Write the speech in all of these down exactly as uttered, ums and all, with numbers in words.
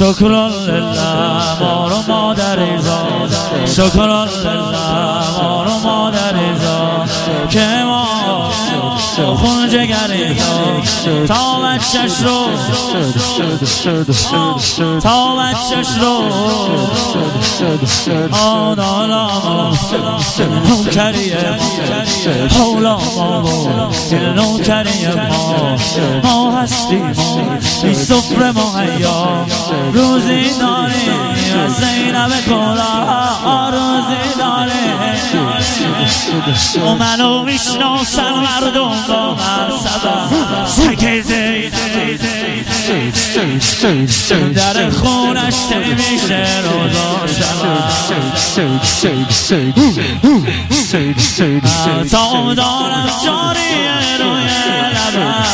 لله ما رو مادر ایزا، شکر لله ما رو مادر ایزا که ما خون جگر ایزا تا بچش رو تا بچش رو آدالا ما نوکریه حولا ما نوکریه ما ما هستیم بی سفره مهیا روزی داریم از زینب کلا روزی داریم و منو میشناسن مردم با مرسبه سگ زینب در خونش میشه روزا شبه تا دارم جاریه روی لبه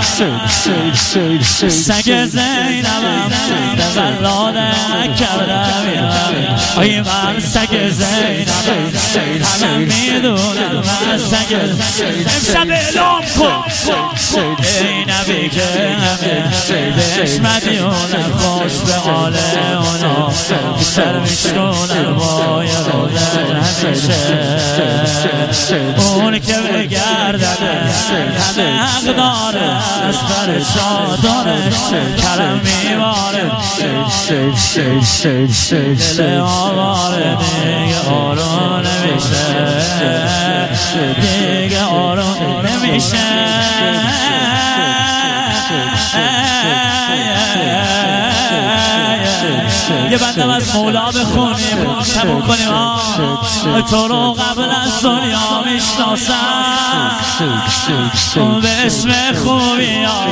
سگ زینبم به غلاده نکردم آی من سگ زینبم همه میدونم من سگ امشب اعلام کن ای نبی که همه بهش مدیونم خوش به حال اونا سر میشکنم با یه روزن همیشه اون که بگردن همه حق داره از بر شادانش کرم میباره دل آواره دیگه آرون نمیشه دیگه آرون نمیشه یه بندم از مولا بخونیم تموم کنیم تو رو قبل از دنیا میشناسم به اسم خوبی ها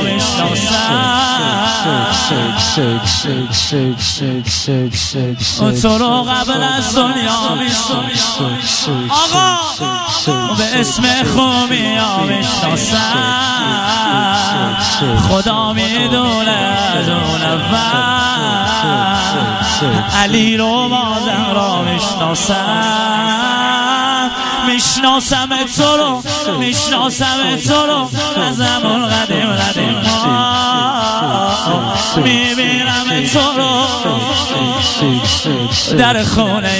میشناسم تو رو قبل از دنیا میشناسم آقا به اسم خوبی ها میشناسم خدا میدونه از اون اول علی رو بازم را میشناسم میشناسم تو رو میشناسم تو رو از همون قدیم قدیم میبینم تو رو در خونه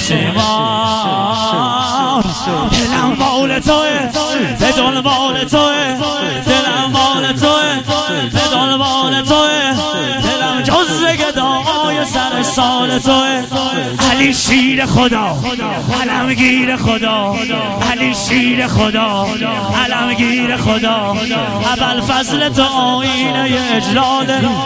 یتیمان دلم مال توه به دنبال توه دلم مال توه به دنبال توه دلم جز گدای سر سال توه علی شیر خدا علمگیر خدا علی شیر خدا علمگیر خدا ابوالفضل تو آینه اجلال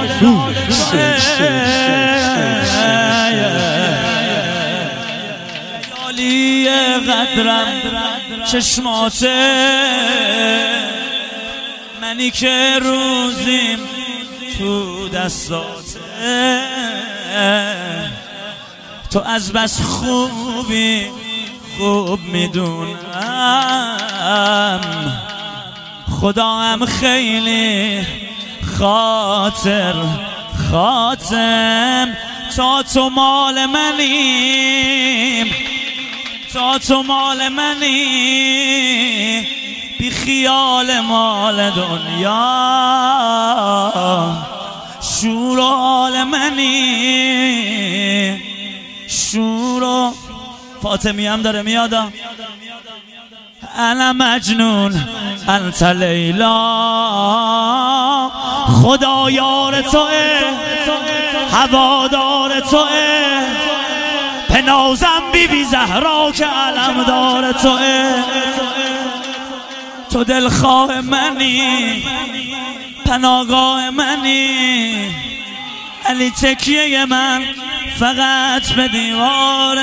یالی قدرم چشماته منی که روزیم تو دستاته تو از بس خوبی خوب میدونم خدا هم خیلی خاطر خاتم تا تو مال منیم تا تو مال منی بی خیال مال دنیا شور و حال منی شور و فاطمی هم داره میادم انا مجنون انت لیلا خدا یار توه هوادار توه پنازم بی بی زهرا که علمدار توه تو دلخواه منی پناهگاه منی علی تکیه من فقط به دیوار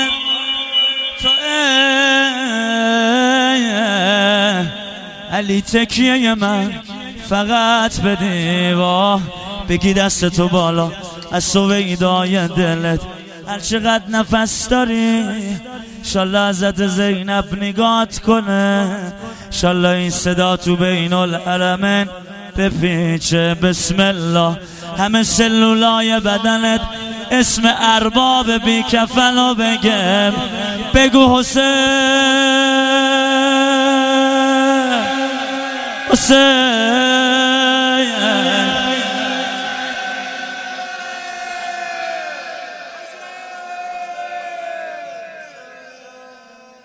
علی تکیه من فقط به دیوار بگی دست تو بالا از سویدای دلت هر چقدر نفس داری شالله حضرت زینب نگات کنه شالله این صدا تو بین الحرمین بپیچه بسم الله همه سلولای بدنت اسم ارباب بی کفنو بگم بگو حسین حسین